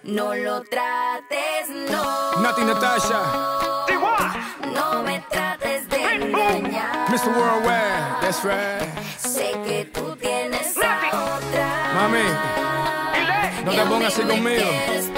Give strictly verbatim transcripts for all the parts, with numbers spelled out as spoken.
No lo trates, no. Nati Natasha. No me trates de engañar. mister Worldwide, that's right. Sé que tú tienes a otra. Mami, no te pongas así conmigo.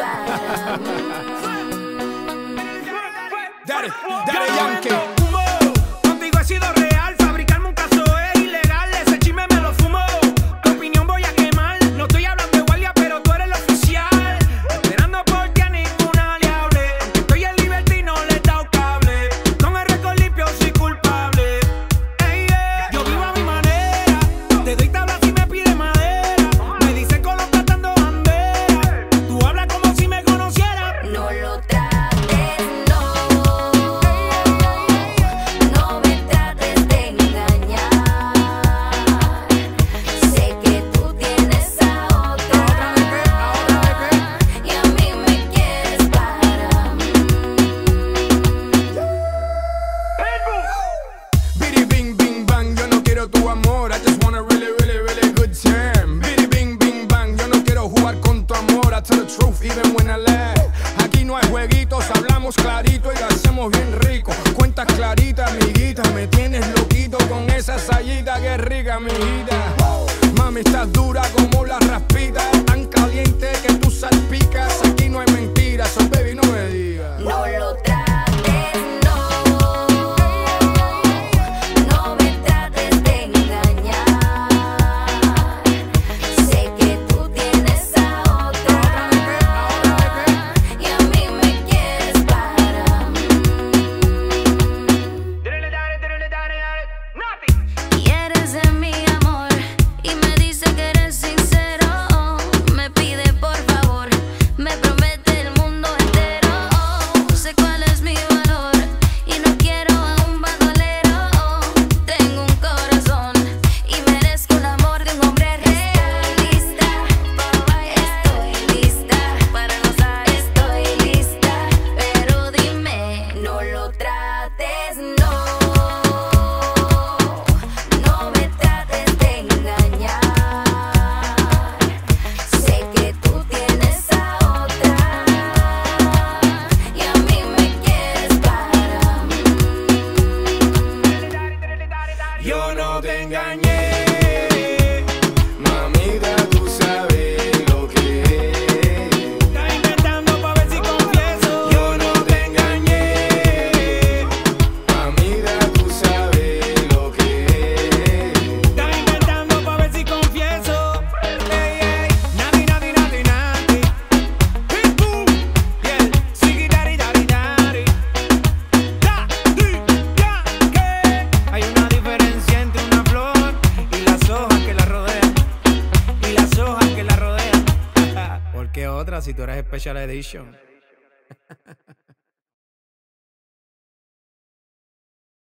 Daddy, Daddy Yankee. Contigo he sido real, fabricarme un caso es ilegal. Ese chisme me lo fumo, tu opinión voy a quemar. No estoy hablando de guardia, pero tú eres el oficial. Esperando porque a ninguna le hable. Aunque estoy en libertad y no le he dado cable. Con el récord limpio soy culpable. Ey, yeah. Yo vivo a mi manera, te doy tabla si me pide madera. Me dicen colocando bandera. Tú hablas como si me conocieras. No lo trates. Tu amor, I just want a really, really, really good time. Biddy bing, bing, bang, yo no quiero jugar con tu amor. I tell the truth even when I lie. Aquí no hay jueguitos, hablamos clarito y lo hacemos bien rico. Cuentas claritas, amiguita, me tienes loquito con esa sayita que es rica, amiguita. Mami, estás dura como la raspita, tan caliente que tú salpicas. Aquí no hay mentiras, so baby, no me digas. No lo trates. Yo no te engañé, mamita, tú sabes lo que es. Estás inventando pa' ver si confieso. Yo no te engañé, mamita, tú sabes lo que es. Estás inventando pa' ver si confieso. Ey, ey, nati, nati, nati, nati. Pitbull, yeah, sigi, dari, dari, dari. Da, di, ya, que hay una diferencia entre una flor y las hojas que la rodean, y las hojas que la rodean. ¿Por qué otra si tú eres Special Edition?